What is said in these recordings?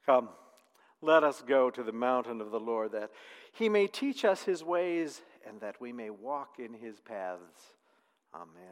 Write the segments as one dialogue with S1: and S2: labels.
S1: Come, let us go to the mountain of the Lord, that he may teach us his ways, and that we may walk in his paths. Amen.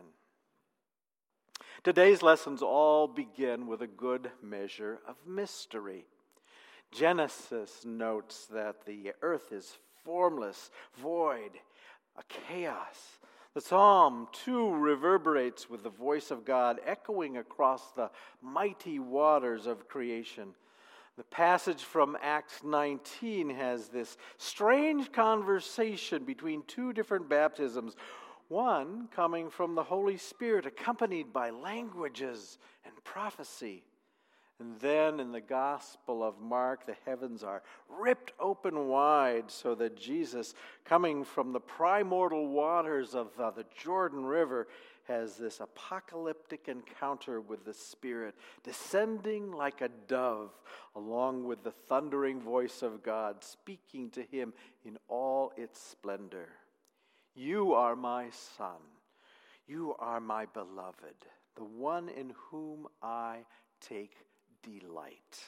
S1: Today's lessons all begin with a good measure of mystery. Genesis notes that the earth is formless, void, a chaos. The Psalm, too, reverberates with the voice of God echoing across the mighty waters of creation. The passage from Acts 19 has this strange conversation between two different baptisms, one coming from the Holy Spirit accompanied by languages and prophecy. And then in the Gospel of Mark, the heavens are ripped open wide so that Jesus, coming from the primordial waters of the Jordan River, has this apocalyptic encounter with the Spirit, descending like a dove, along with the thundering voice of God, speaking to him in all its splendor. You are my Son. You are my beloved, the one in whom I take delight.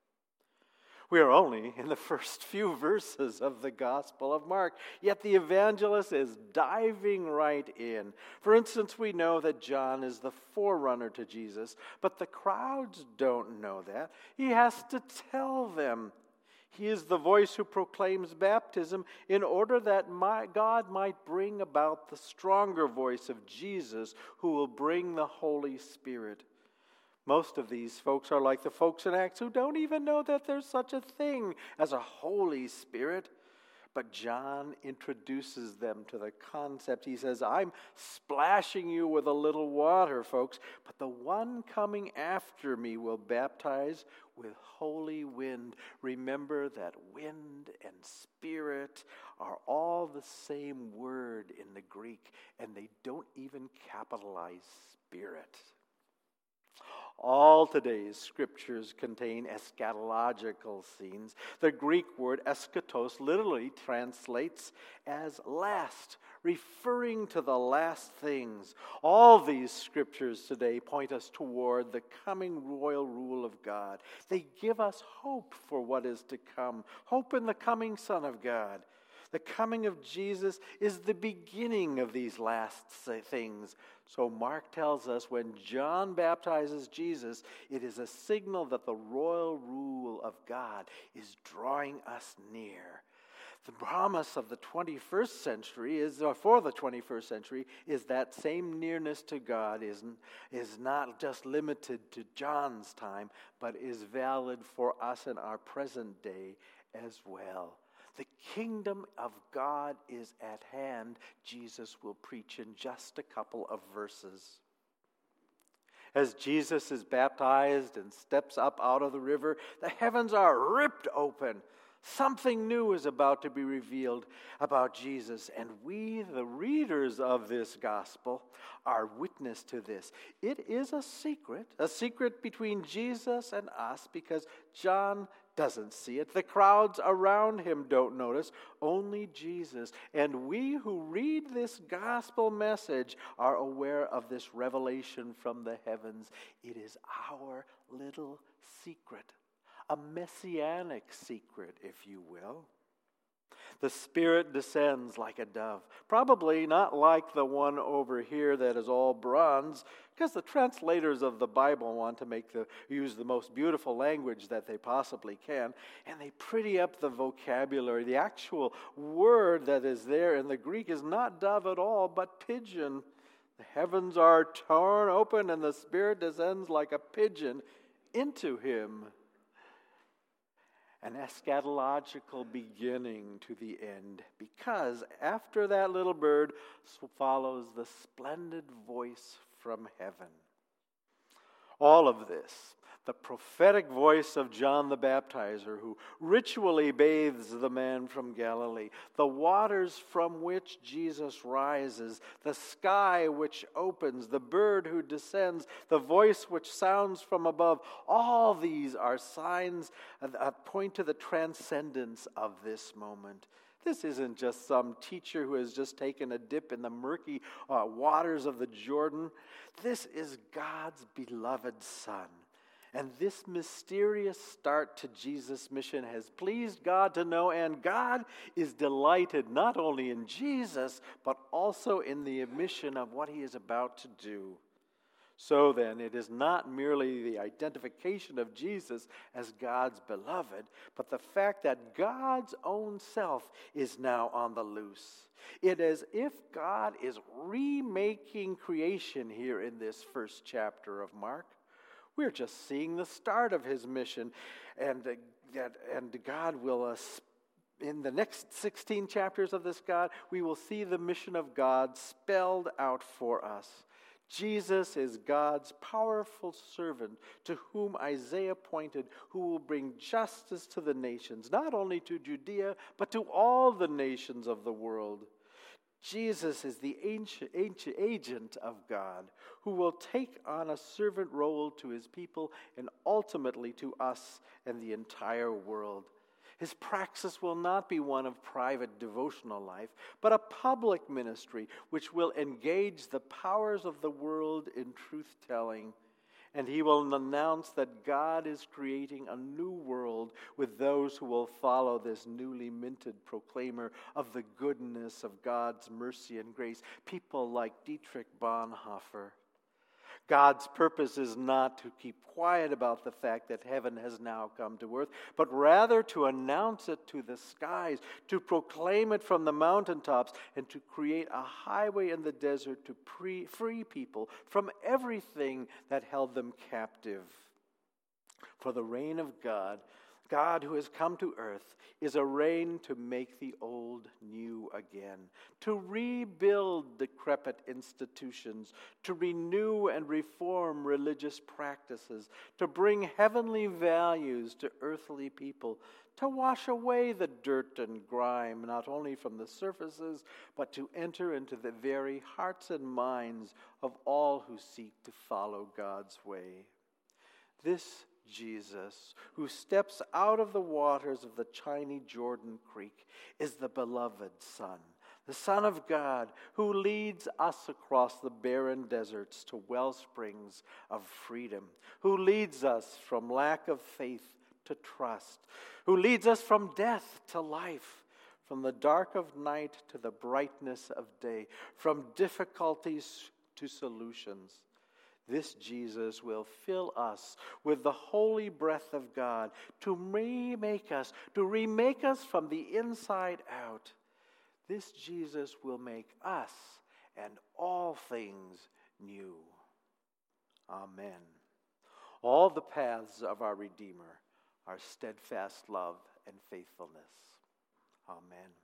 S1: We are only in the first few verses of the Gospel of Mark, yet the evangelist is diving right in. For instance, we know that John is the forerunner to Jesus, but the crowds don't know that. He has to tell them. He is the voice who proclaims baptism in order that God might bring about the stronger voice of Jesus, who will bring the Holy Spirit. Most of these folks are like the folks in Acts who don't even know that there's such a thing as a Holy Spirit. But John introduces them to the concept. He says, I'm splashing you with a little water, folks, but the one coming after me will baptize with holy wind. Remember that wind and spirit are all the same word in the Greek, and they don't even capitalize spirit. All today's scriptures contain eschatological scenes. The Greek word eschatos literally translates as last, referring to the last things. All these scriptures today point us toward the coming royal rule of God. They give us hope for what is to come, hope in the coming Son of God. The coming of Jesus is the beginning of these last things. So Mark tells us when John baptizes Jesus, it is a signal that the royal rule of God is drawing us near. The promise of the 21st century for the 21st century is that same nearness to God is not just limited to John's time, but is valid for us in our present day as well. The kingdom of God is at hand, Jesus will preach in just a couple of verses. As Jesus is baptized and steps up out of the river, the heavens are ripped open. Something new is about to be revealed about Jesus, and we, the readers of this gospel, are witness to this. It is a secret between Jesus and us, because John doesn't see it. The crowds around him don't notice, only Jesus. And we who read this gospel message are aware of this revelation from the heavens. It is our little secret. A messianic secret, if you will. The Spirit descends like a dove. Probably not like the one over here that is all bronze, because the translators of the Bible want to use the most beautiful language that they possibly can, and they pretty up the vocabulary. The actual word that is there in the Greek is not dove at all, but pigeon. The heavens are torn open, and the Spirit descends like a pigeon into him. An eschatological beginning to the end, because after that little bird follows the splendid voice from heaven. All of this, the prophetic voice of John the Baptizer, who ritually bathes the man from Galilee, the waters from which Jesus rises, the sky which opens, the bird who descends, the voice which sounds from above, all these are signs that point to the transcendence of this moment. This isn't just some teacher who has just taken a dip in the murky waters of the Jordan. This is God's beloved Son. And this mysterious start to Jesus' mission has pleased God to know, and God is delighted not only in Jesus, but also in the mission of what he is about to do. So then, it is not merely the identification of Jesus as God's beloved, but the fact that God's own self is now on the loose. It is as if God is remaking creation here in this first chapter of Mark. We're just seeing the start of his mission, and God will, in the next 16 chapters of this God, we will see the mission of God spelled out for us. Jesus is God's powerful servant to whom Isaiah pointed, who will bring justice to the nations, not only to Judea, but to all the nations of the world. Jesus is the ancient agent of God, who will take on a servant role to his people and ultimately to us and the entire world. His praxis will not be one of private devotional life, but a public ministry which will engage the powers of the world in truth-telling. And he will announce that God is creating a new world with those who will follow this newly minted proclaimer of the goodness of God's mercy and grace, people like Dietrich Bonhoeffer. God's purpose is not to keep quiet about the fact that heaven has now come to earth, but rather to announce it to the skies, to proclaim it from the mountaintops, and to create a highway in the desert to free people from everything that held them captive. For the reign of God, God who has come to earth, is a reign to make the old new again, to rebuild decrepit institutions, to renew and reform religious practices, to bring heavenly values to earthly people, to wash away the dirt and grime, not only from the surfaces, but to enter into the very hearts and minds of all who seek to follow God's way. This Jesus, who steps out of the waters of the Chiny Jordan Creek, is the beloved Son, the Son of God, who leads us across the barren deserts to well springs of freedom, who leads us from lack of faith to trust, who leads us from death to life, from the dark of night to the brightness of day, from difficulties to solutions. This Jesus will fill us with the holy breath of God to remake us from the inside out. This Jesus will make us and all things new. Amen. All the paths of our Redeemer are steadfast love and faithfulness. Amen.